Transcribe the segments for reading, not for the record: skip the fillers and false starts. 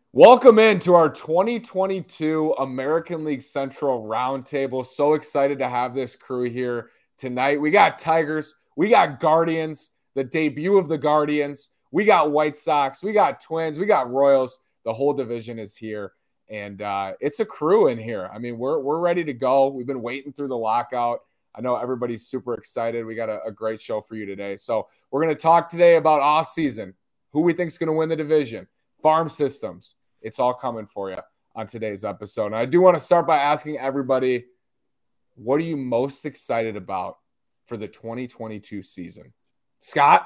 Welcome into our 2022 American League Central Roundtable. So excited to have this crew here tonight. We got Tigers, we got Guardians, the debut of the Guardians, we got White Sox, we got Twins, we got Royals. The whole division is here, and it's a crew in here. I mean, we're ready to go. We've been waiting through the lockout. I know everybody's super excited. We got a great show for you today. So we're going to talk today about off season, who we think is going to win the division, farm systems. It's all coming for you on today's episode. And I do want to start by asking everybody, what are you most excited about for the 2022 season? Scott?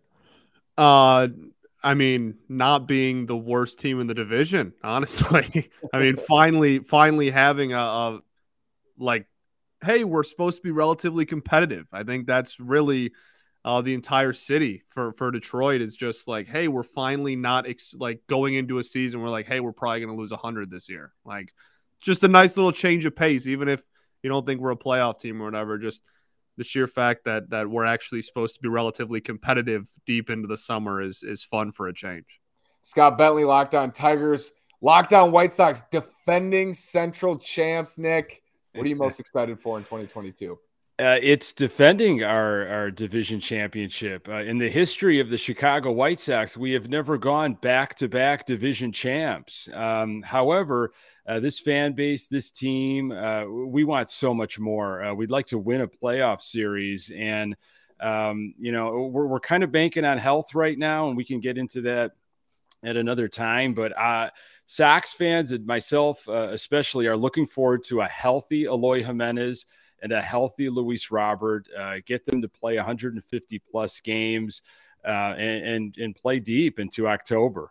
I mean, not being the worst team in the division, honestly. I mean, finally having a like, hey, we're supposed to be relatively competitive. I think that's really the entire city for Detroit is just like, hey, we're finally not going into a season where like, hey, we're probably going to lose 100 this year. Like, just a nice little change of pace, even if you don't think we're a playoff team or whatever. Just the sheer fact that we're actually supposed to be relatively competitive deep into the summer is fun for a change. Scott Bentley, Locked On Tigers, Locked On White Sox, defending Central champs. Nick, what are you most excited for in 2022? It's defending our division championship. In the history of the Chicago White Sox, we have never gone back-to-back division champs. However, this fan base, this team, we want so much more. We'd like to win a playoff series, and we're kind of banking on health right now, and we can get into that at another time. But Sox fans and myself especially are looking forward to a healthy Eloy Jimenez and a healthy Luis Robert, get them to play 150 plus games and play deep into October.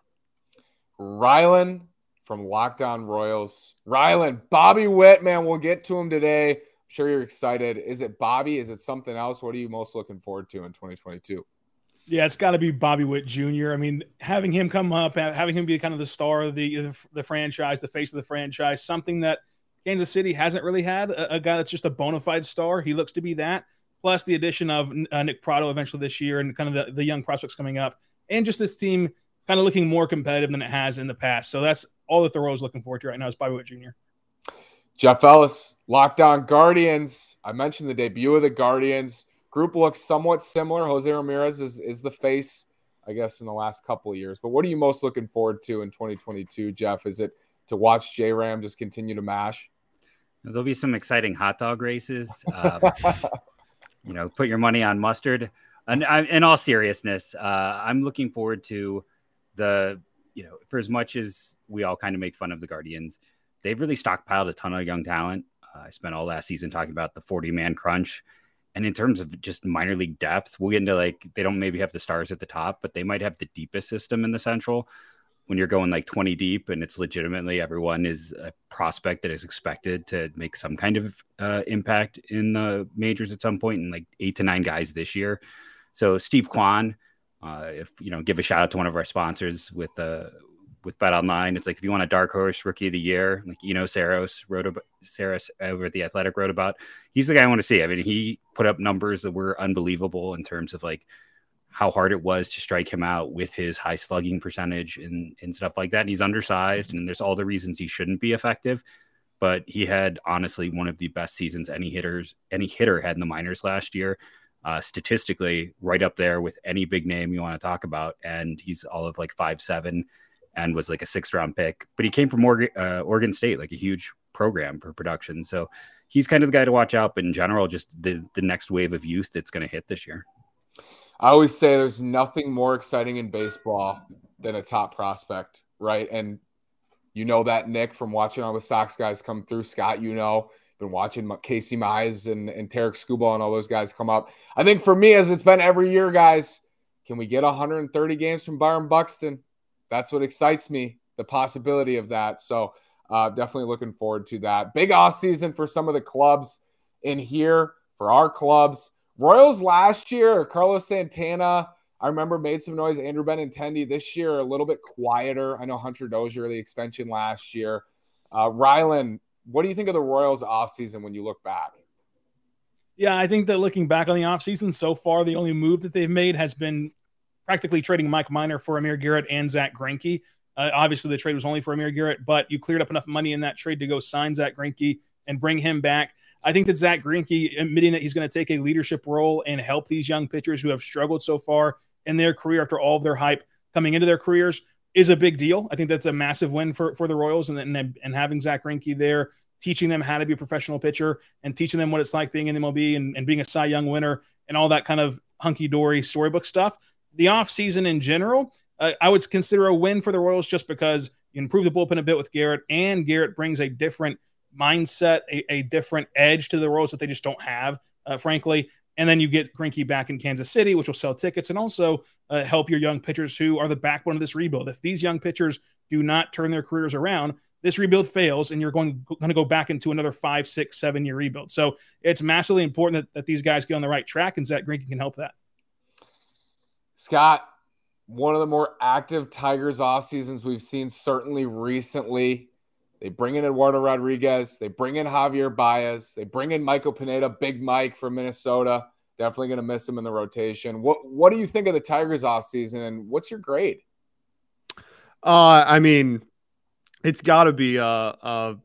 Rylan from Locked On Royals. Rylan, Bobby Witt, man, we'll get to him today. I'm sure you're excited. Is it Bobby? Is it something else? What are you most looking forward to in 2022? Yeah, it's got to be Bobby Witt Jr. I mean, having him come up, having him be kind of the star of the franchise, the face of the franchise, something that Kansas City hasn't really had a guy that's just a bona fide star. He looks to be that. Plus the addition of Nick Pratto eventually this year and kind of the young prospects coming up. And just this team kind of looking more competitive than it has in the past. So that's all that the Royals looking forward to right now is Bobby Witt Jr. Jeff Ellis, Locked On Guardians. I mentioned the debut of the Guardians. Group looks somewhat similar. Jose Ramirez is the face, I guess, in the last couple of years. But what are you most looking forward to in 2022, Jeff? Is it to watch J-Ram just continue to mash? There'll be some exciting hot dog races. Put your money on mustard. And in all seriousness, I'm looking forward to for as much as we all kind of make fun of the Guardians, they've really stockpiled a ton of young talent. I spent all last season talking about the 40-man crunch. And in terms of just minor league depth, we'll get into they don't maybe have the stars at the top, but they might have the deepest system in the Central. When you're going 20 deep and it's legitimately everyone is a prospect that is expected to make some kind of impact in the majors at some point, and 8 to 9 guys this year. So Steve Kwan, give a shout out to one of our sponsors with Bet Online. It's if you want a dark horse rookie of the year, Saros over at The Athletic wrote about, he's the guy I want to see. I mean, he put up numbers that were unbelievable in terms of how hard it was to strike him out with his high slugging percentage and stuff like that. And he's undersized, and there's all the reasons he shouldn't be effective. But he had honestly one of the best seasons any hitter had in the minors last year, statistically right up there with any big name you want to talk about. And he's all of 5'7" and was a 6th round pick. But he came from Oregon State, a huge program for production. So he's kind of the guy to watch out. But in general, just the next wave of youth that's going to hit this year. I always say there's nothing more exciting in baseball than a top prospect, right? And you know that, Nick, from watching all the Sox guys come through. Scott, been watching Casey Mize and Tarek Skubal and all those guys come up. I think for me, as it's been every year, guys, can we get 130 games from Byron Buxton? That's what excites me, the possibility of that. So definitely looking forward to that. Big off season for some of the clubs in here, for our clubs. Royals last year, Carlos Santana, I remember, made some noise. Andrew Benintendi this year, a little bit quieter. I know Hunter Dozier, the extension last year. Rylan, what do you think of the Royals offseason when you look back? Yeah, I think that looking back on the offseason so far, the only move that they've made has been practically trading Mike Minor for Amir Garrett and Zach Greinke. Obviously, the trade was only for Amir Garrett, but you cleared up enough money in that trade to go sign Zach Greinke and bring him back. I think that Zach Greinke admitting that he's going to take a leadership role and help these young pitchers who have struggled so far in their career after all of their hype coming into their careers is a big deal. I think that's a massive win for the Royals, and having Zach Greinke there, teaching them how to be a professional pitcher and teaching them what it's like being in the MLB and being a Cy Young winner and all that kind of hunky-dory storybook stuff. The offseason in general, I would consider a win for the Royals just because you improve the bullpen a bit with Garrett, and Garrett brings a different mindset, a different edge to the Royals that they just don't have, frankly. And then you get Greinke back in Kansas City, which will sell tickets and also help your young pitchers who are the backbone of this rebuild. If these young pitchers do not turn their careers around, this rebuild fails, and you're going to go back into another 5, 6, 7-year rebuild. So it's massively important that these guys get on the right track, and Zach Greinke can help that. Scott, one of the more active Tigers off seasons we've seen certainly recently. They bring in Eduardo Rodriguez. They bring in Javier Baez. They bring in Michael Pineda, Big Mike from Minnesota. Definitely going to miss him in the rotation. What do you think of the Tigers offseason, and what's your grade? I mean, it's got to be A-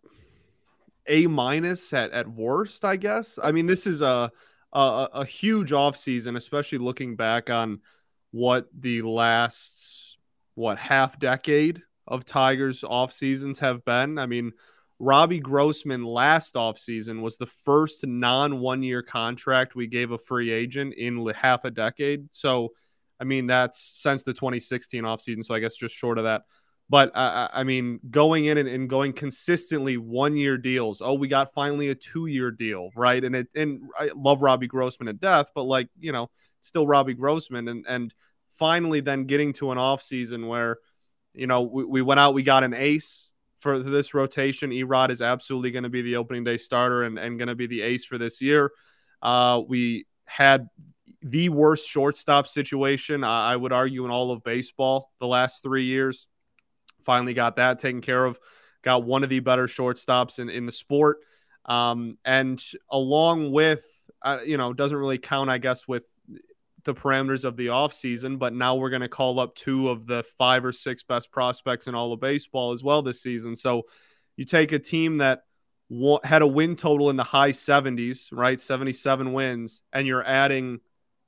at worst, I guess. I mean, this is a huge offseason, especially looking back on what the last half decade of Tigers off seasons have been. I mean, Robbie Grossman last offseason was the first non-1-year contract we gave a free agent in half a decade. So, I mean, that's since the 2016 offseason, so I guess just short of that. But, I mean, going in and going consistently 1-year deals. Oh, we got finally a 2-year deal, right? And I love Robbie Grossman to death, but, like, you know, still Robbie Grossman. And finally then getting to an offseason where, you know, we went out, we got an ace for this rotation. Erod is absolutely going to be the opening day starter and going to be the ace for this year. We had the worst shortstop situation, I would argue, in all of baseball the last 3 years. Finally got that taken care of. Got one of the better shortstops in the sport. And along with, you know, doesn't really count, I guess, with the parameters of the offseason, but now we're going to call up 2 of the 5 or 6 best prospects in all of baseball as well this season. So you take a team that had a win total in the high 70s, right? 77 wins, and you're adding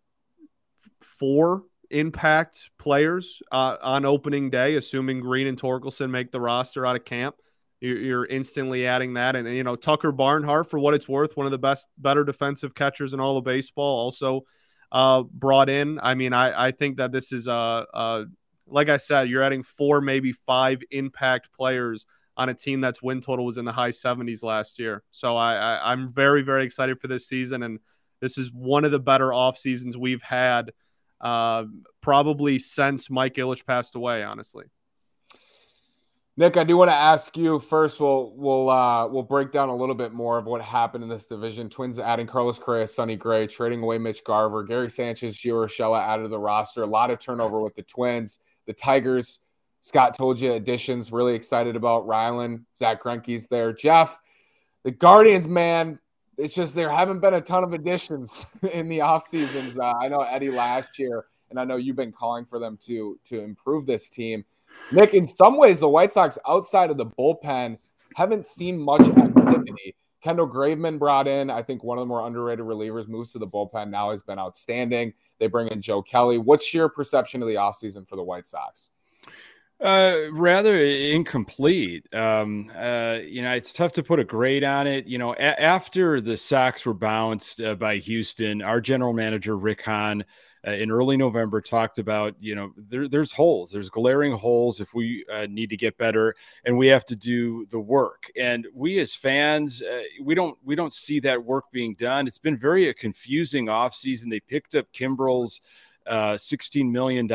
4 impact players on opening day, assuming Green and Torkelson make the roster out of camp. You're instantly adding that. And, you know, Tucker Barnhart, for what it's worth, one of the better defensive catchers in all of baseball, also brought in. I mean, I think that this is like I said, you're adding 4, maybe 5 impact players on a team that's win total was in the high 70s last year. So I'm very, very excited for this season. And this is one of the better off seasons we've had probably since Mike Ilitch passed away, honestly. Nick, I do want to ask you first. We'll break down a little bit more of what happened in this division. Twins adding Carlos Correa, Sonny Gray, trading away Mitch Garver, Gary Sanchez, Gio Urshela added to the roster. A lot of turnover with the Twins. The Tigers, Scott told you, additions. Really excited about Rylan. Zach Greinke's there. Jeff, the Guardians, man, it's just there haven't been a ton of additions in the off seasons. I know Eddie last year, and I know you've been calling for them to improve this team. Nick, in some ways, the White Sox outside of the bullpen haven't seen much activity. Kendall Graveman brought in, I think, one of the more underrated relievers, moves to the bullpen now, has been outstanding. They bring in Joe Kelly. What's your perception of the offseason for the White Sox? Rather incomplete. You know, it's tough to put a grade on it. You know, after the Sox were bounced by Houston, our general manager, Rick Hahn, in early November talked about, you know, there's holes, there's glaring holes if we need to get better, and we have to do the work. And we as fans, we don't see that work being done. It's been very confusing offseason. They picked up Kimbrel's $16 million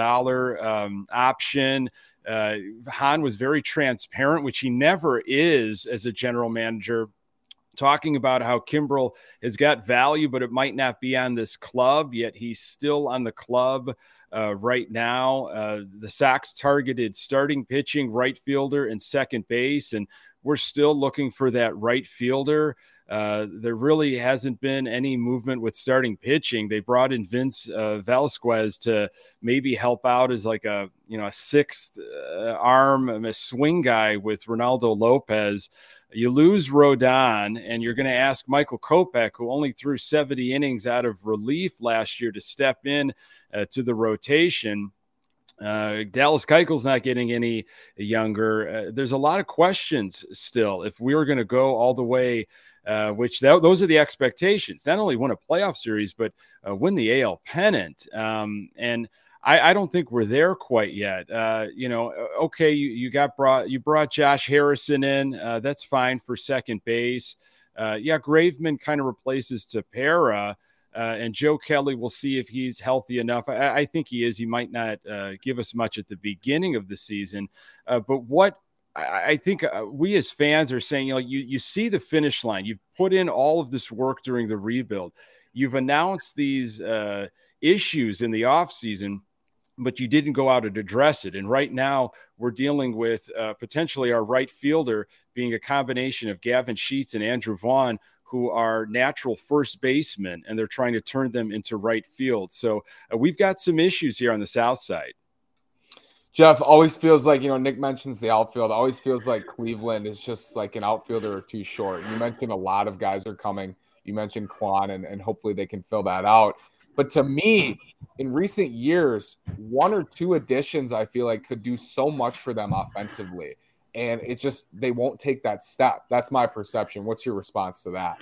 option. Hahn was very transparent, which he never is as a general manager, talking about how Kimbrel has got value, but it might not be on this club, yet he's still on the club right now. The Sox targeted starting pitching, right fielder, and second base, and we're still looking for that right fielder. there really hasn't been any movement with starting pitching. They brought in Vince Velasquez to maybe help out as like a sixth arm, a swing guy with Ronaldo Lopez. You lose Rodon, and you're going to ask Michael Kopech, who only threw 70 innings out of relief last year, to step in to the rotation. Dallas Keuchel's not getting any younger. There's a lot of questions still. If we were going to go all the way, those are the expectations, not only win a playoff series, but win the AL pennant. And I don't think we're there quite yet. Okay, you brought Josh Harrison in. That's fine for second base. Graveman kind of replaces Tepera. And Joe Kelly, we'll see if he's healthy enough. I think he is. He might not give us much at the beginning of the season. But what I think we as fans are saying, you see the finish line. You've put in all of this work during the rebuild. You've announced these issues in the offseason, but you didn't go out and address it. And right now we're dealing with potentially our right fielder being a combination of Gavin Sheets and Andrew Vaughn, who are natural first basemen, and they're trying to turn them into right field. So we've got some issues here on the South side. Jeff, always feels like, Nick mentions the outfield. Always feels like Cleveland is just like an outfielder or two short. You mentioned a lot of guys are coming. You mentioned Kwan, and hopefully they can fill that out. But to me, in recent years, one or two additions I feel like could do so much for them offensively. And they won't take that step. That's my perception. What's your response to that?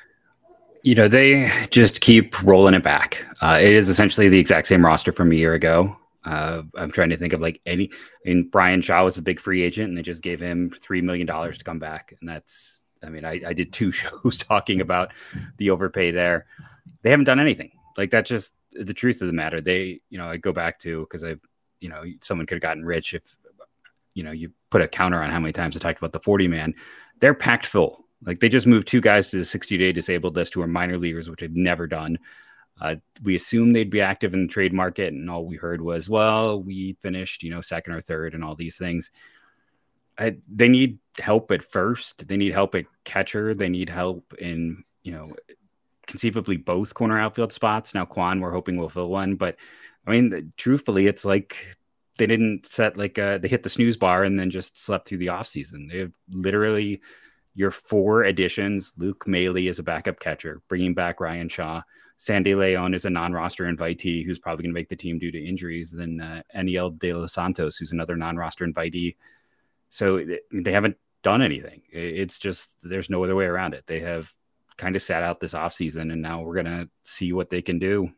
They just keep rolling it back. It is essentially the exact same roster from a year ago. I'm trying to think of Brian Shaw was a big free agent, and they just gave him $3 million to come back. And I did 2 shows talking about the overpay there. They haven't done anything. That's just the truth of the matter. I go back to, because someone could have gotten rich if, you put a counter on how many times I talked about the 40 man. They're packed full. They just moved 2 guys to the 60-day disabled list who are minor leaguers, which they've never done. We assumed they'd be active in the trade market, and all we heard was, well, we finished, second or third and all these things. They need help at first. They need help at catcher. They need help in, conceivably both corner outfield spots. Now, Kwan, we're hoping will fill one. But, truthfully, it's like they didn't set they hit the snooze bar and then just slept through the offseason. They have literally your 4 additions. Luke Maile is a backup catcher, bringing back Ryan Shaw. Sandy Leon is a non-roster invitee who's probably going to make the team due to injuries. Then Eniel De Los Santos, who's another non-roster invitee. So they haven't done anything. It's just there's no other way around it. They have kind of sat out this offseason, and now we're going to see what they can do.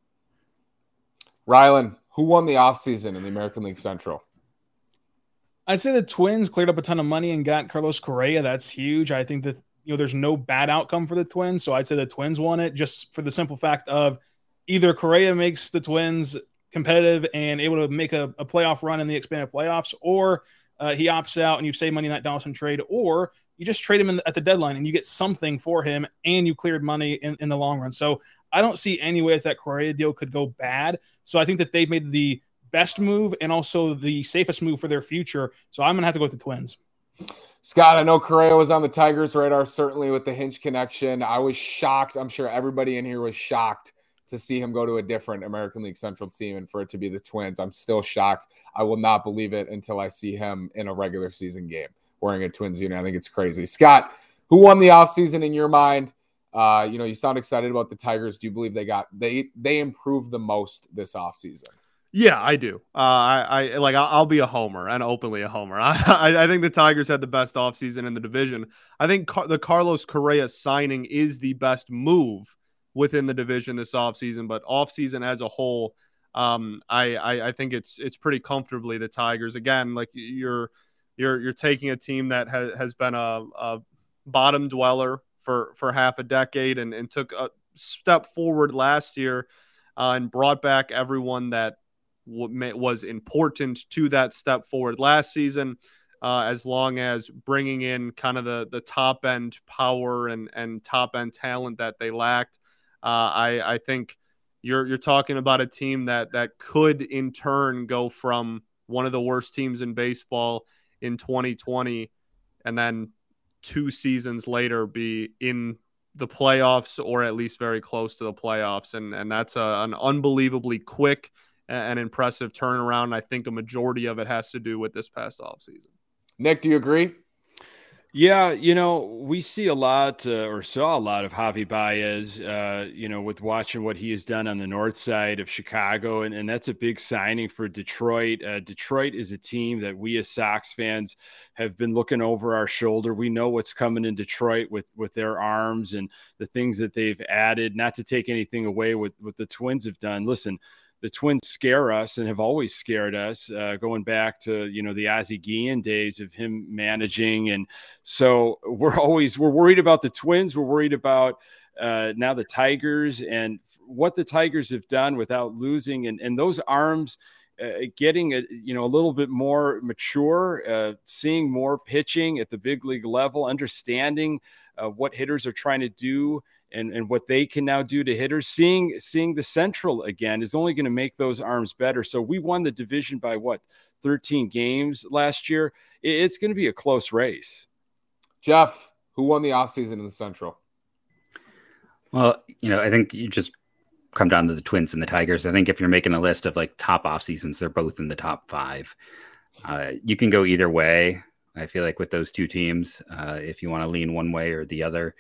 Rylan, who won the offseason in the American League Central? I'd say the Twins cleared up a ton of money and got Carlos Correa. That's huge. I think that there's no bad outcome for the Twins, so I'd say the Twins won it just for the simple fact of either Correa makes the Twins competitive and able to make a playoff run in the expanded playoffs, or he opts out and you save money in that Donaldson trade, or you just trade him at the deadline and you get something for him and you cleared money in the long run. So I don't see any way that Correa deal could go bad. So I think that they've made the best move and also the safest move for their future. So I'm going to have to go with the Twins. Scott, I know Correa was on the Tigers' radar, certainly with the Hinch connection. I was shocked. I'm sure everybody in here was shocked to see him go to a different American League Central team and for it to be the Twins. I'm still shocked. I will not believe it until I see him in a regular season game wearing a Twins unit. I think it's crazy. Scott, who won the offseason in your mind? You sound excited about the Tigers. Do you believe they improved the most this offseason? Yeah, I do. I'll be a homer and openly a homer. I think the Tigers had the best offseason in the division. I think the Carlos Correa signing is the best move within the division this offseason, but offseason as a whole, I think it's pretty comfortably the Tigers. Again, like you're taking a team that has been a bottom dweller for half a decade and took a step forward last year and brought back everyone that was important to that step forward last season, as long as bringing in kind of the top end power and top end talent that they lacked. I think you're talking about a team that could in turn go from one of the worst teams in baseball in 2020 and then 2 seasons later be in the playoffs or at least very close to the playoffs. And that's an unbelievably quick and impressive turnaround. I think a majority of it has to do with this past offseason. Nick, do you agree? Yeah, we see a lot or saw a lot of Javi Baez, with watching what he has done on the north side of Chicago. And that's a big signing for Detroit. Detroit is a team that we as Sox fans have been looking over our shoulder. We know what's coming in Detroit with their arms and the things that they've added, not to take anything away with what the Twins have done. Listen, the Twins scare us and have always scared us, going back to, the Ozzie Guillen days of him managing. And so we're worried about the Twins. We're worried about now the Tigers and what the Tigers have done without losing. And those arms getting a little bit more mature, seeing more pitching at the big league level, understanding what hitters are trying to do. And what they can now do to hitters, seeing the Central again is only going to make those arms better. So we won the division by 13 games last year. It's going to be a close race. Jeff, who won the offseason in the Central? Well, I think you just come down to the Twins and the Tigers. I think if you're making a list of top off seasons, they're both in the top 5. You can go either way. I feel like with those two teams, if you want to lean one way or the other,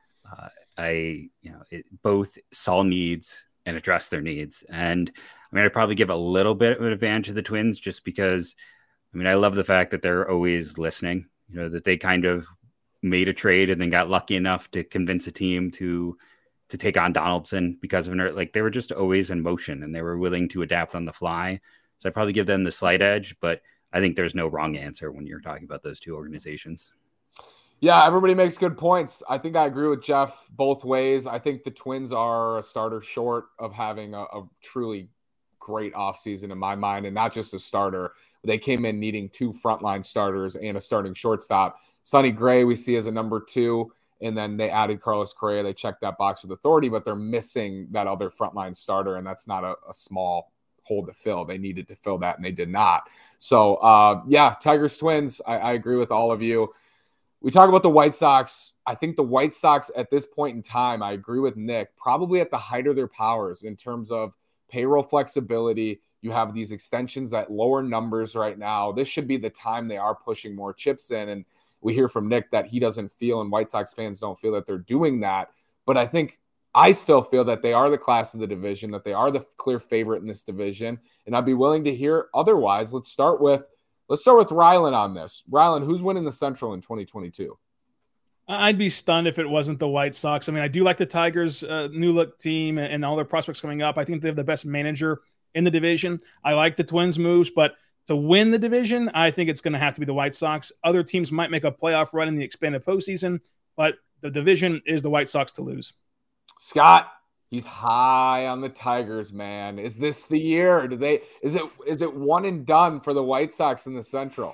both saw needs and addressed their needs. And I'd probably give a little bit of an advantage to the Twins just because, I love the fact that they're always listening, that they kind of made a trade and then got lucky enough to convince a team to take on Donaldson because of they were just always in motion and they were willing to adapt on the fly. So I'd probably give them the slight edge, but I think there's no wrong answer when you're talking about those two organizations. Yeah, everybody makes good points. I think I agree with Jeff both ways. I think the Twins are a starter short of having a truly great offseason in my mind, and not just a starter. They came in needing 2 frontline starters and a starting shortstop. Sonny Gray we see as a number 2, and then they added Carlos Correa. They checked that box with authority, but they're missing that other frontline starter, and that's not a small hole to fill. They needed to fill that, and they did not. So, Tigers, Twins, I agree with all of you. We talk about the White Sox. I think the White Sox at this point in time, I agree with Nick, probably at the height of their powers in terms of payroll flexibility. You have these extensions at lower numbers right now. This should be the time they are pushing more chips in. And we hear from Nick that he doesn't feel, and White Sox fans don't feel that they're doing that. But I still feel that they are the class of the division, that they are the clear favorite in this division. And I'd be willing to hear otherwise. Let's start with Rylan on this. Rylan, who's winning the Central in 2022? I'd be stunned if it wasn't the White Sox. I do like the Tigers' new look team and all their prospects coming up. I think they have the best manager in the division. I like the Twins' moves, but to win the division, I think it's going to have to be the White Sox. Other teams might make a playoff run in the expanded postseason, but the division is the White Sox to lose. Scott, he's high on the Tigers, man. Is this the year? Is it one and done for the White Sox in the Central?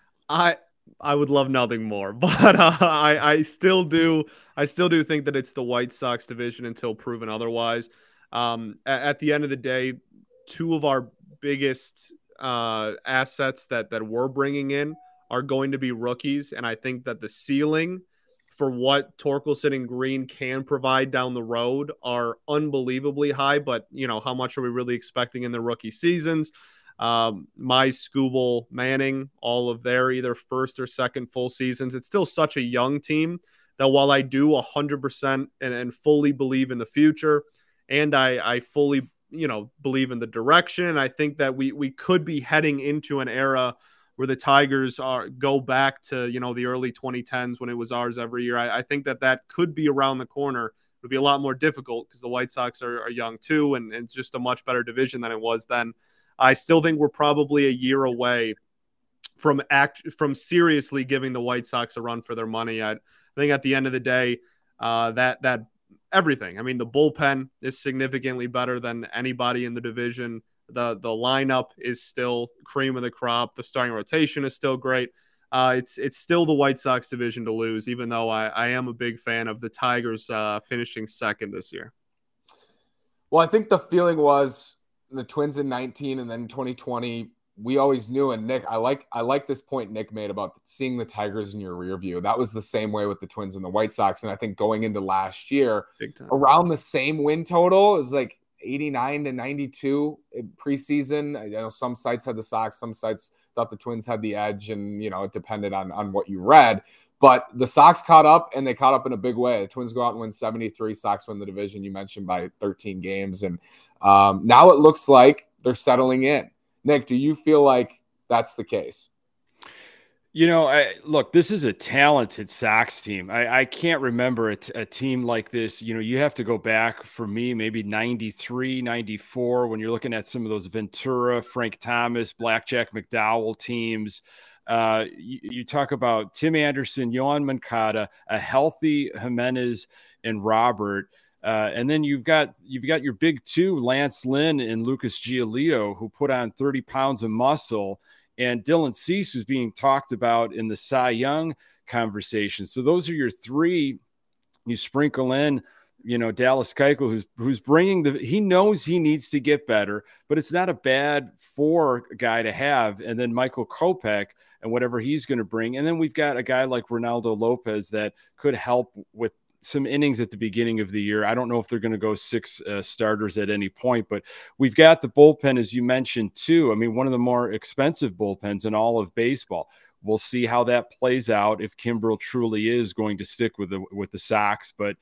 I would love nothing more, but I still do think that it's the White Sox division until proven otherwise. At the end of the day, 2 of our biggest assets that we're bringing in are going to be rookies, and I think that the ceiling for what Torkelson and Green can provide down the road are unbelievably high. But how much are we really expecting in the rookie seasons? Mize, Skubal, Manning, all of their either first or second full seasons. It's still such a young team that while I do 100% and fully believe in the future, and I fully believe in the direction, I think that we could be heading into an era where the Tigers go back to the early 2010s when it was ours every year. I think that could be around the corner. It would be a lot more difficult because the White Sox are young too, and it's just a much better division than it was then. I still think we're probably a year away from seriously giving the White Sox a run for their money. I think at the end of the day, that everything. The bullpen is significantly better than anybody in the division. The lineup is still cream of the crop. The starting rotation is still great. It's still the White Sox division to lose, even though I am a big fan of the Tigers finishing second this year. Well, I think the feeling was the Twins in 19 and then 2020, we always knew, and Nick, I like this point Nick made about seeing the Tigers in your rear view. That was the same way with the Twins and the White Sox. And I think going into last year, around the same win total is like 89 to 92 in preseason. I know some sites had the Sox, some sites thought the Twins had the edge, and it depended on what you read. But the Sox caught up, and they caught up in a big way. The Twins go out and win 73. Sox win the division, you mentioned, by 13 games. And now it looks like they're settling in. Nick, do you feel like that's the case? Look, this is a talented Sox team. I can't remember a team like this. You have to go back, for me, maybe 93, 94, when you're looking at some of those Ventura, Frank Thomas, Blackjack McDowell teams. You talk about Tim Anderson, Yohan Moncada, a healthy Jimenez and Robert. And then you've got your big two, Lance Lynn and Lucas Giolito, who put on 30 pounds of muscle. And Dylan Cease was being talked about in the Cy Young conversation. So those are your three. You sprinkle in, Dallas Keuchel, who's bringing he knows he needs to get better, but it's not a bad four guy to have. And then Michael Kopech and whatever he's going to bring. And then we've got a guy like Ronaldo Lopez that could help with some innings at the beginning of the year. I don't know if they're going to go six starters at any point, but we've got the bullpen, as you mentioned, too. I mean, one of the more expensive bullpens in all of baseball. We'll see how that plays out if Kimbrel truly is going to stick with the Sox. But,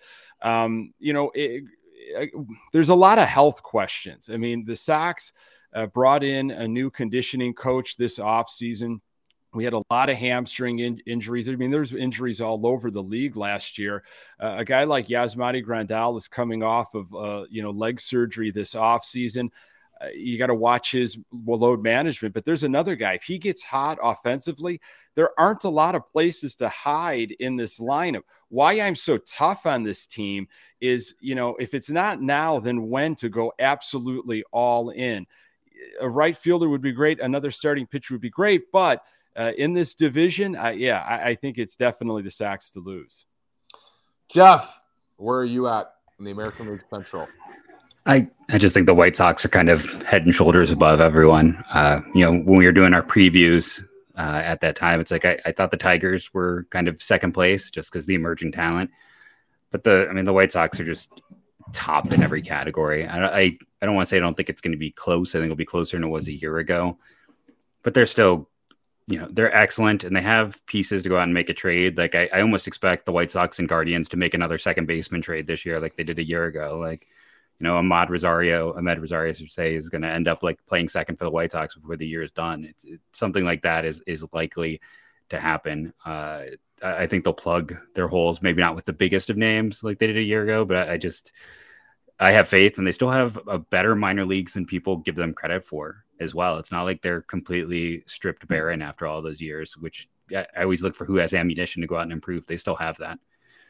there's a lot of health questions. I mean, the Sox brought in a new conditioning coach this offseason. We had a lot of hamstring injuries. I mean, there's injuries all over the league last year. A guy like Yasmani Grandal is coming off of, leg surgery this offseason. You got to watch his load management. But there's another guy. If he gets hot offensively, there aren't a lot of places to hide in this lineup. Why I'm so tough on this team is, if it's not now, then when to go absolutely all in. A right fielder would be great. Another starting pitcher would be great. But in this division, I think it's definitely the Sox to lose. Jeff, where are you at in the American League Central? I just think the White Sox are kind of head and shoulders above everyone. When we were doing our previews at that time, it's like I thought the Tigers were kind of second place just because the emerging talent. But the White Sox are just top in every category. I don't want to say I don't think it's going to be close. I think it'll be closer than it was a year ago. But they're still, they're excellent, and they have pieces to go out and make a trade. Like I almost expect the White Sox and Guardians to make another second baseman trade this year, like they did a year ago. Like, Ahmed Rosario, I should say, is going to end up like playing second for the White Sox before the year is done. It's something like that is likely to happen. I think they'll plug their holes, maybe not with the biggest of names like they did a year ago, but I have faith, and they still have a better minor leagues than people give them credit for as well. It's not like they're completely stripped barren after all those years, which I always look for who has ammunition to go out and improve. They still have that.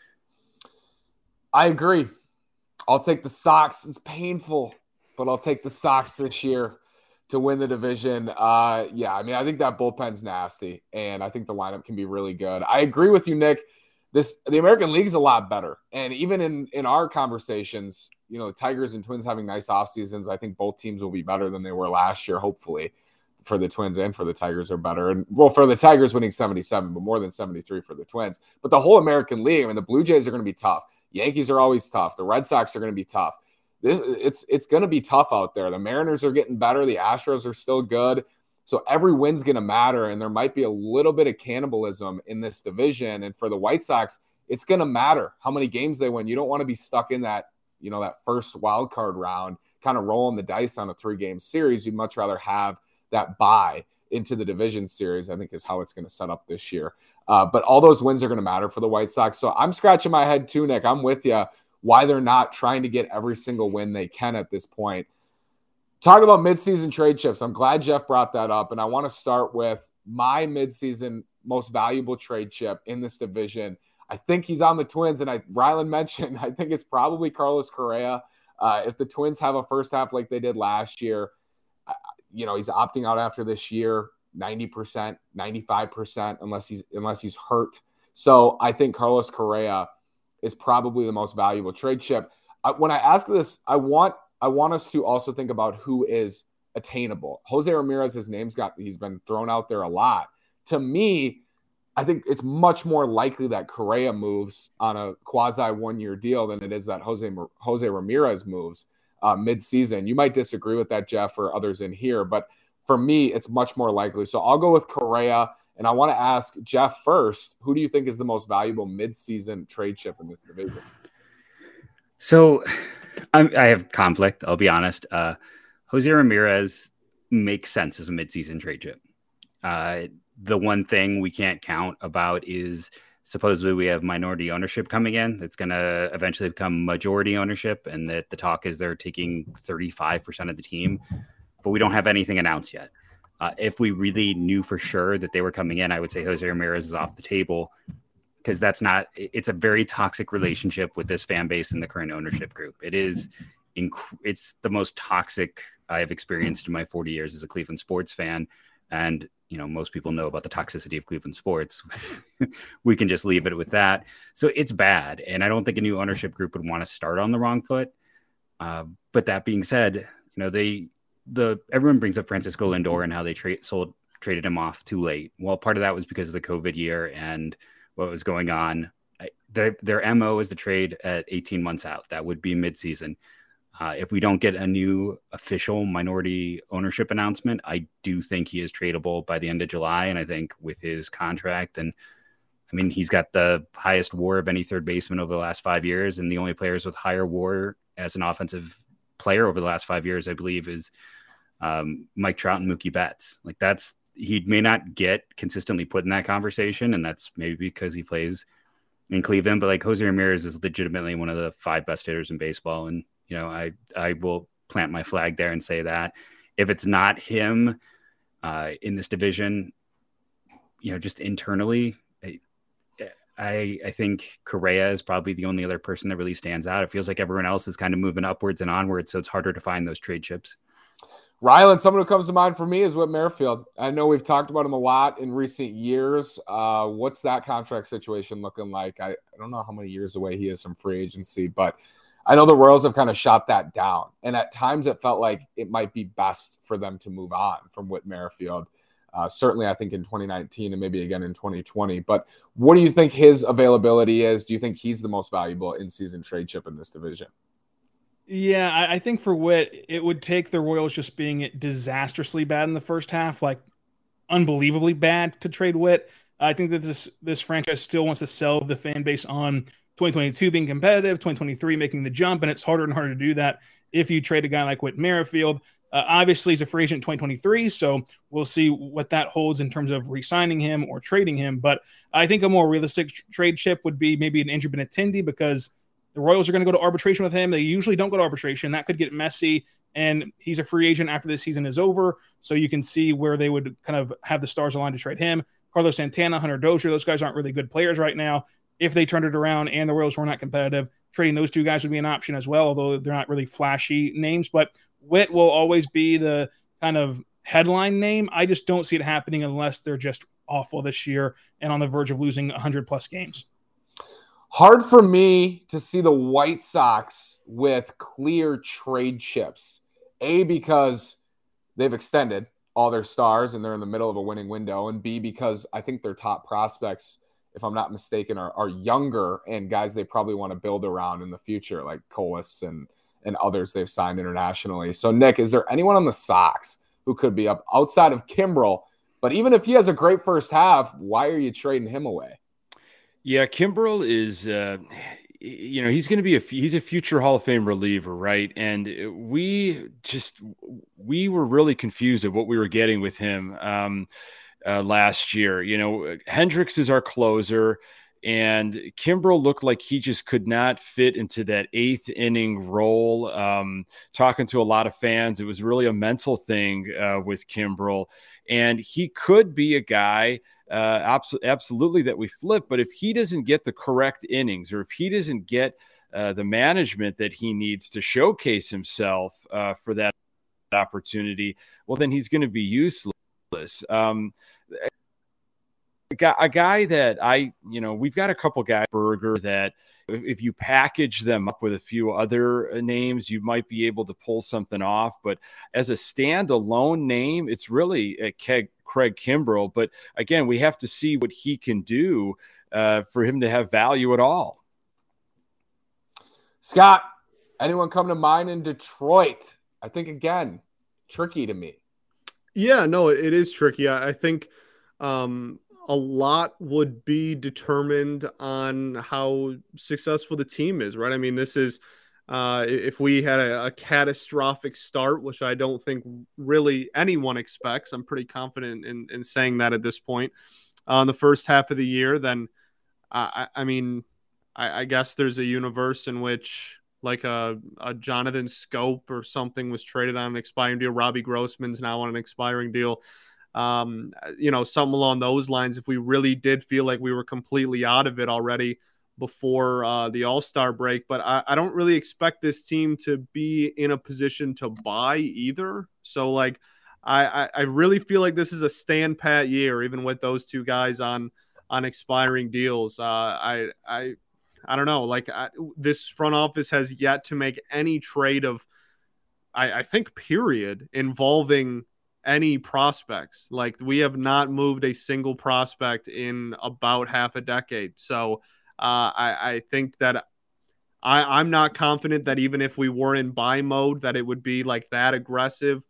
I agree. I'll take the Sox. It's painful, but I'll take the Sox this year to win the division. I think that bullpen's nasty, and I think the lineup can be really good. I agree with you, Nick. The American League is a lot better. And even in our conversations, the Tigers and Twins having nice off seasons, I think both teams will be better than they were last year, hopefully. For the Twins and for the Tigers are better. And, for the Tigers winning 77, but more than 73 for the Twins. But the whole American League, the Blue Jays are going to be tough. Yankees are always tough. The Red Sox are going to be tough. It's going to be tough out there. The Mariners are getting better. The Astros are still good. So every win's going to matter, and there might be a little bit of cannibalism in this division. And for the White Sox, it's going to matter how many games they win. You don't want to be stuck in that, that first wild card round, kind of rolling the dice on a 3-game series. You'd much rather have that bye into the division series, I think, is how it's going to set up this year. But all those wins are going to matter for the White Sox. So I'm scratching my head too, Nick. I'm with you. Why they're not trying to get every single win they can at this point. Talk about midseason trade chips. I'm glad Jeff brought that up. And I want to start with my midseason most valuable trade chip in this division. I think he's on the Twins. And Rylan mentioned, I think it's probably Carlos Correa. If the Twins have a first half like they did last year, he's opting out after this year, 90%, 95%, unless he's hurt. So I think Carlos Correa is probably the most valuable trade chip. When I ask this, I want us to also think about who is attainable. Jose Ramirez, he's been thrown out there a lot. To me, I think it's much more likely that Correa moves on a quasi 1-year deal than it is that Jose Ramirez moves mid-season. You might disagree with that, Jeff, or others in here, but for me, it's much more likely. So I'll go with Correa, and I want to ask Jeff first, who do you think is the most valuable mid-season trade chip in this division? So I have conflict, I'll be honest. Jose Ramirez makes sense as a mid-season trade chip. The one thing we can't count about is supposedly we have minority ownership coming in. That's going to eventually become majority ownership, and that the talk is they're taking 35% of the team, but we don't have anything announced yet. If we really knew for sure that they were coming in, I would say Jose Ramirez is off the table, because it's a very toxic relationship with this fan base and the current ownership group. It's the most toxic I have experienced in my 40 years as a Cleveland sports fan. And, most people know about the toxicity of Cleveland sports. We can just leave it with that. So it's bad. And I don't think a new ownership group would want to start on the wrong foot. But that being said, everyone brings up Francisco Lindor and how they traded him off too late. Well, part of that was because of the COVID year and what was going on. Their MO is to trade at 18 months out. That would be mid-season. If we don't get a new official minority ownership announcement, I do think he is tradable by the end of July. And I think with his contract, and I mean, he's got the highest WAR of any third baseman over the last 5 years. And the only players with higher WAR as an offensive player over the last 5 years, I believe, is Mike Trout and Mookie Betts. He may not get consistently put in that conversation, and that's maybe because he plays in Cleveland. But Jose Ramirez is legitimately one of the 5 best hitters in baseball, and I will plant my flag there and say that if it's not him in this division, just internally, I think Correa is probably the only other person that really stands out. It feels like everyone else is kind of moving upwards and onwards, so it's harder to find those trade chips. Rylan, someone who comes to mind for me is Whit Merrifield. I know we've talked about him a lot in recent years. What's that contract situation looking like? I don't know how many years away he is from free agency, but I know the Royals have kind of shot that down. And at times it felt like it might be best for them to move on from Whit Merrifield. Certainly, I think in 2019 and maybe again in 2020. But what do you think his availability is? Do you think he's the most valuable in-season trade chip in this division? Yeah, I think for Whit, it would take the Royals just being disastrously bad in the first half, unbelievably bad to trade Whit. I think that this franchise still wants to sell the fan base on 2022 being competitive, 2023 making the jump, and it's harder and harder to do that if you trade a guy like Whit Merrifield. Obviously, he's a free agent in 2023, so we'll see what that holds in terms of re-signing him or trading him. But I think a more realistic trade chip would be maybe an Andrew Benintendi, because the Royals are going to go to arbitration with him. They usually don't go to arbitration. That could get messy, and he's a free agent after this season is over, so you can see where they would kind of have the stars aligned to trade him. Carlos Santana, Hunter Dozier, those guys aren't really good players right now. If they turned it around and the Royals were not competitive, trading those two guys would be an option as well, although they're not really flashy names. But Whit will always be the kind of headline name. I just don't see it happening unless they're just awful this year and on the verge of losing 100-plus games. Hard for me to see the White Sox with clear trade chips. A, because they've extended all their stars and they're in the middle of a winning window. And B, because I think their top prospects, if I'm not mistaken, are younger and guys they probably want to build around in the future, like Colas and others they've signed internationally. So, Nick, is there anyone on the Sox who could be up outside of Kimbrel? But even if he has a great first half, why are you trading him away? Yeah, Kimbrel is, he's going to be he's a future Hall of Fame reliever, right? And we were really confused at what we were getting with him last year. Hendricks is our closer, and Kimbrel looked like he just could not fit into that 8th inning role. Talking to a lot of fans, it was really a mental thing with Kimbrel, and he could be a guy absolutely that we flip. But if he doesn't get the correct innings, or if he doesn't get the management that he needs to showcase himself for that opportunity, well, then he's going to be useless. a guy that we've got a couple guys, Berger, that if you package them up with a few other names, you might be able to pull something off. But as a standalone name, it's really Craig Kimbrell. But again, we have to see what he can do for him to have value at all. Scott, anyone come to mind in Detroit? I think, again, tricky to me. Yeah, no, it is tricky. I think a lot would be determined on how successful the team is, right? I mean, this is if we had a catastrophic start, which I don't think really anyone expects. I'm pretty confident in saying that at this point on the first half of the year, then I mean, I guess there's a universe in which like a Jonathan Scope or something was traded on an expiring deal. Robbie Grossman's now on an expiring deal. Something along those lines. If we really did feel like we were completely out of it already before the All-Star break, but I don't really expect this team to be in a position to buy either. So like, I really feel like this is a stand pat year, even with those two guys on expiring deals. I don't know. Like this front office has yet to make any trade of, I think, period, involving any prospects. Like we have not moved a single prospect in about half a decade. So I think that I'm not confident that even if we were in buy mode, that it would be like that aggressive.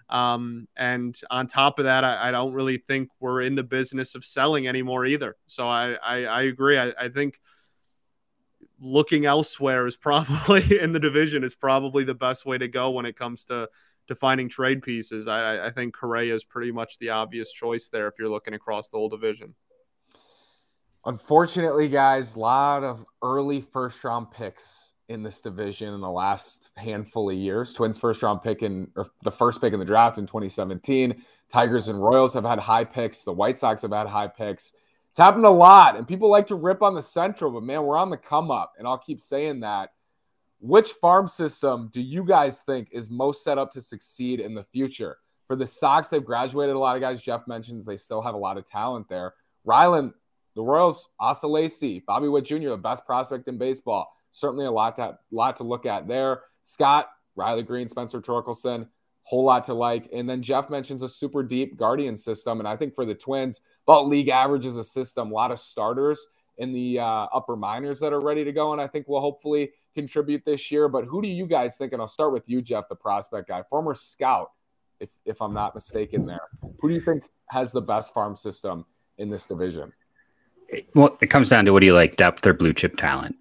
And on top of that, I don't really think we're in the business of selling anymore either. So I agree. I think looking elsewhere is probably in the division is probably the best way to go when it comes to finding trade pieces. I think Correa is pretty much the obvious choice there if you're looking across the whole division. Unfortunately, guys, a lot of early first-round picks in this division in the last handful of years. Twins first-round pick or the first pick in the draft in 2017. Tigers and Royals have had high picks. The White Sox have had high picks. It's happened a lot, and people like to rip on the Central, but, man, we're on the come-up, and I'll keep saying that. Which farm system do you guys think is most set up to succeed in the future? For the Sox, they've graduated a lot of guys. Jeff mentions they still have a lot of talent there. Rylan, the Royals, Asa Lacy, Bobby Witt Jr., the best prospect in baseball. Certainly a lot to look at there. Scott, Riley Green, Spencer Torkelson, whole lot to like. And then Jeff mentions a super deep Guardian system. And I think for the Twins, about league average is a system, a lot of starters in the upper minors that are ready to go. And I think we'll hopefully contribute this year. But who do you guys think? And I'll start with you, Jeff, the prospect guy, former scout, if I'm not mistaken there. Who do you think has the best farm system in this division? Well, it comes down to what do you like, depth or blue chip talent?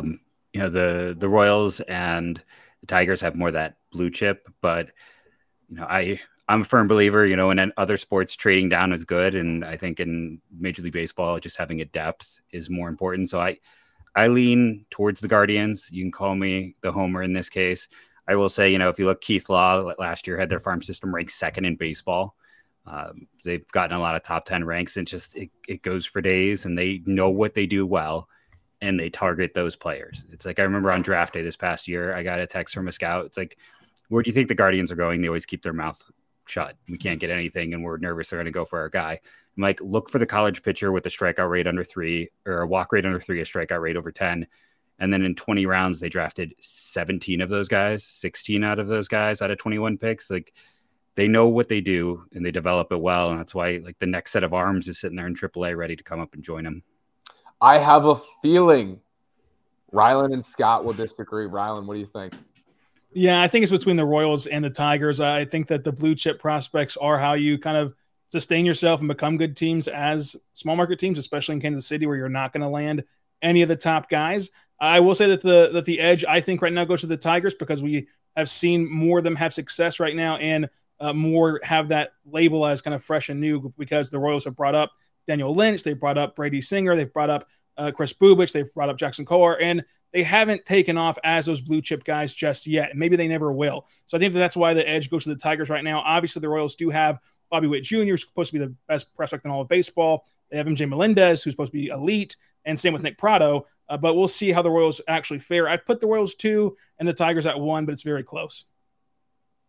The Royals and the Tigers have more of that blue chip, but I'm a firm believer, in other sports trading down is good. And I think in Major League Baseball, just having a depth is more important. So I lean towards the Guardians. You can call me the homer in this case. I will say, if you look, Keith Law last year had their farm system ranked second in baseball. They've gotten a lot of top 10 ranks, and just it goes for days, and they know what they do well, and they target those players. It's like I remember on draft day this past year, I got a text from a scout. It's like, where do you think the Guardians are going? They always keep their mouth shut. We can't get anything, and we're nervous they're going to go for our guy. I'm like, look for the college pitcher with a strikeout rate under 3 or a walk rate under 3, a strikeout rate over 10. And then in 20 rounds, they drafted 17 of those guys, 16 out of those guys out of 21 picks. Like, they know what they do and they develop it well. And that's why like the next set of arms is sitting there in AAA ready to come up and join them. I have a feeling Rylan and Scott will disagree. Rylan, what do you think? Yeah, I think it's between the Royals and the Tigers. I think that the blue chip prospects are how you kind of sustain yourself and become good teams as small market teams, especially in Kansas City, where you're not going to land any of the top guys. I will say that the edge, I think, right now goes to the Tigers because we have seen more of them have success right now and more have that label as kind of fresh and new because the Royals have brought up Daniel Lynch, they've brought up Brady Singer, they've brought up Chris Bubich, they've brought up Jackson Kowar, and they haven't taken off as those blue chip guys just yet. And maybe they never will. So I think that's why the edge goes to the Tigers right now. Obviously, the Royals do have Bobby Witt Jr., who's supposed to be the best prospect in all of baseball. They have MJ Melendez, who's supposed to be elite, and same with Nick Pratto. But we'll see how the Royals actually fare. I've put the Royals 2 and the Tigers at 1, but it's very close.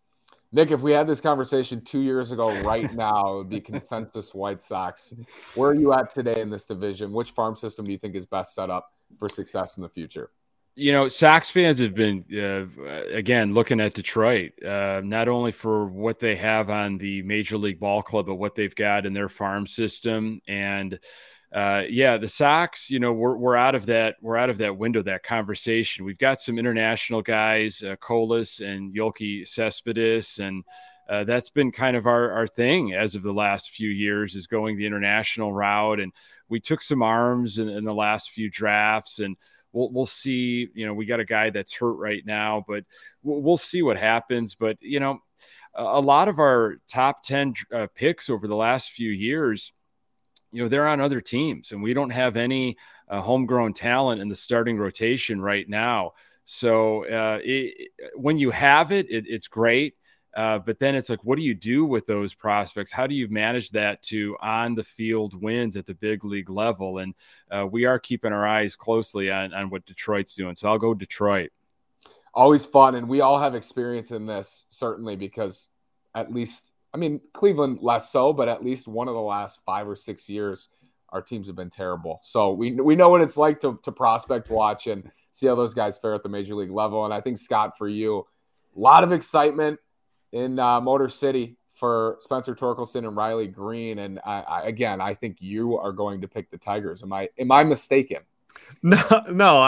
Nick, if we had this conversation 2 years ago right now, it would be consensus White Sox. Where are you at today in this division? Which farm system do you think is best set up for success in the future? You know, Sox fans have been, again, looking at Detroit, not only for what they have on the Major League Ball Club, but what they've got in their farm system. And the Sox, you know, we're out of that window, that conversation. We've got some international guys, Colas and Yoelqui Cespedes, and that's been kind of our thing as of the last few years, is going the international route. And we took some arms in the last few drafts, and we'll see. You know, we got a guy that's hurt right now, but we'll see what happens. But, you know, a lot of our top 10 picks over the last few years, you know, they're on other teams, and we don't have any homegrown talent in the starting rotation right now. So when you have it, it's great. But then it's like, what do you do with those prospects? How do you manage that to on the field wins at the big league level? And we are keeping our eyes closely on what Detroit's doing. So I'll go Detroit. Always fun. And we all have experience in this, certainly, because at least, I mean, Cleveland less so, but at least one of the last 5 or 6 years, our teams have been terrible. So we know what it's like to prospect watch and see how those guys fare at the major league level. And I think, Scott, for you, a lot of excitement in Motor City for Spencer Torkelson and Riley Green. And I think you are going to pick the Tigers. Am I mistaken? No.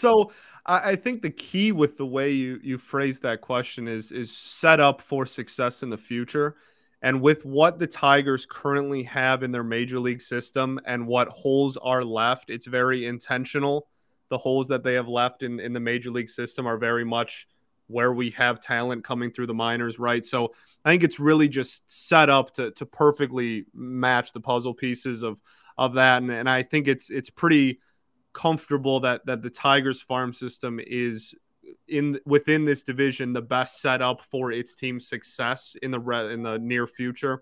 I think the key with the way you phrased that question is set up for success in the future. And with what the Tigers currently have in their major league system and what holes are left, it's very intentional. The holes that they have left in the major league system are very much where we have talent coming through the minors, right? So I think it's really just set up to perfectly match the puzzle pieces of that. And I think it's pretty comfortable that the Tigers farm system is within this division the best setup for its team's success in the near future.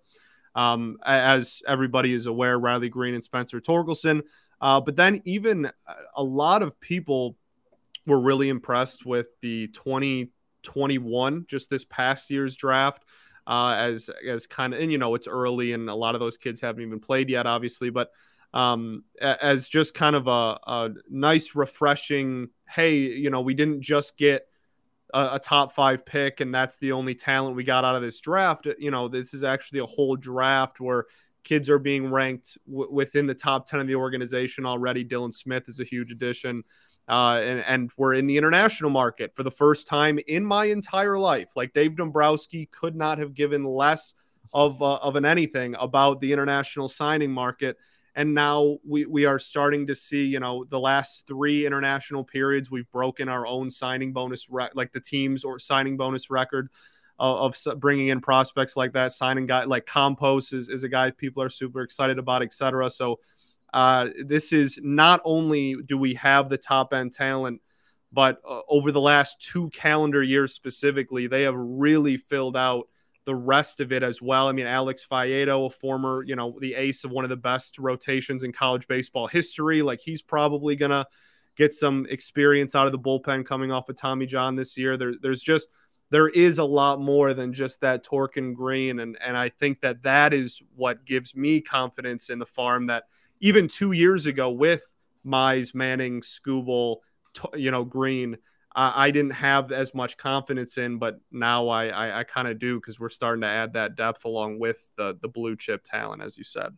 As everybody is aware, Riley Green and Spencer Torkelson. But then even a lot of people were really impressed with the 2021, just this past year's draft, as kind of, and you know, it's early and a lot of those kids haven't even played yet, obviously, but as just kind of a nice, refreshing, hey, you know, we didn't just get a top 5 pick and that's the only talent we got out of this draft. You know, this is actually a whole draft where kids are being ranked within the top 10 of the organization already. Dylan Smith is a huge addition. And we're in the international market for the first time in my entire life. Like, Dave Dombrowski could not have given less of an anything about the international signing market. And now we are starting to see, you know, the last 3 international periods, we've broken our own signing bonus, like the team's or signing bonus record of bringing in prospects like that. Signing guy like Campos is a guy people are super excited about, etc. So this is not only do we have the top end talent, but over the last 2 calendar years specifically, they have really filled out the rest of it as well. I mean, Alex Faedo, a former, you know, the ace of one of the best rotations in college baseball history, like he's probably going to get some experience out of the bullpen coming off of Tommy John this year. There is a lot more than just that Torque and Green. And I think that is what gives me confidence in the farm that even 2 years ago with Mize, Manning, Skubal, you know, Green, I didn't have as much confidence in, but now I kind of do, because we're starting to add that depth along with the blue chip talent, as you said.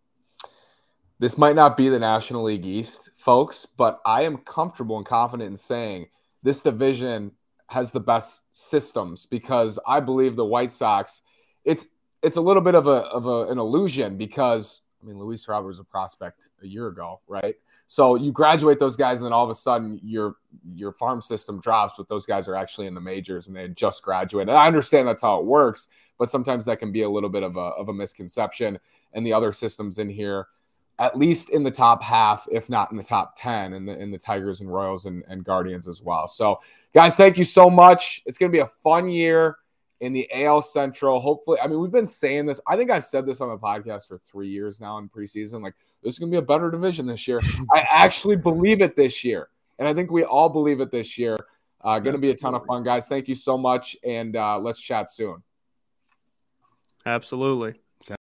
This might not be the National League East, folks, but I am comfortable and confident in saying this division has the best systems, because I believe the White Sox, it's a little bit of an illusion, because I mean, Luis Robert was a prospect a year ago, right? So you graduate those guys, and then all of a sudden your farm system drops, but those guys are actually in the majors and they had just graduated. And I understand that's how it works, but sometimes that can be a little bit of a misconception. And the other systems in here, at least in the top half, if not in the top 10, in the Tigers and Royals and Guardians as well. So, guys, thank you so much. It's going to be a fun year in the AL Central. Hopefully, I mean, we've been saying this. I think I've said this on the podcast for 3 years now in preseason. Like, this is going to be a better division this year. I actually believe it this year. And I think we all believe it this year. Going to be a ton of fun, guys. Thank you so much. And let's chat soon. Absolutely.